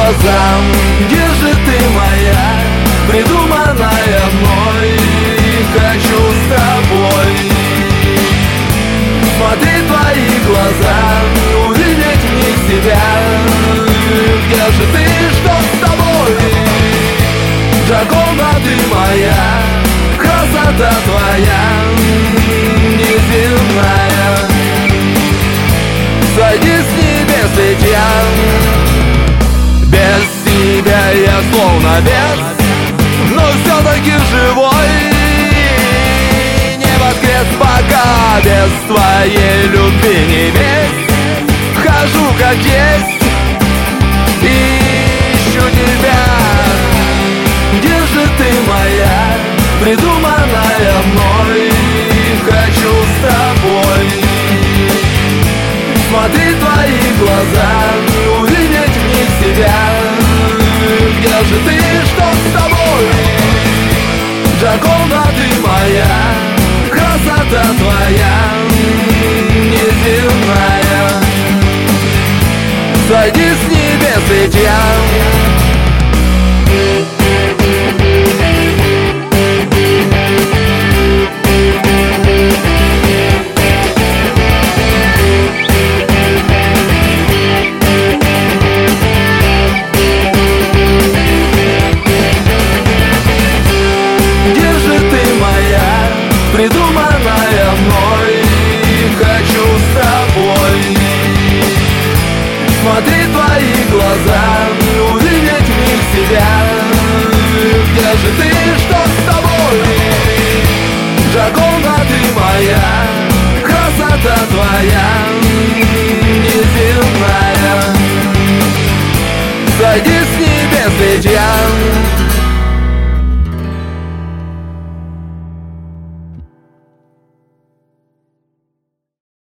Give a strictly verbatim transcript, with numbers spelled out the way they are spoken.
глазам. Где же ты моя, придуманная мной? Хочу с тобой смотреть твои глаза, увидеть в них себя. Где же ты, что с тобой? Джаконда, ты моя, красота твоя неземная. Сойди с небес, ведь я без тебя, я словно без, но все-таки живой. Не воскрес пока без твоей любви небес. Хожу как есть, ищу тебя. Где же ты моя, придуманная мной? Хочу с тобой смотреть твои глаза, увидеть в них себя. Где же ты, что с тобой? Джаконда, ты моя, красота твоя неземная. Сойди с небес, ведь я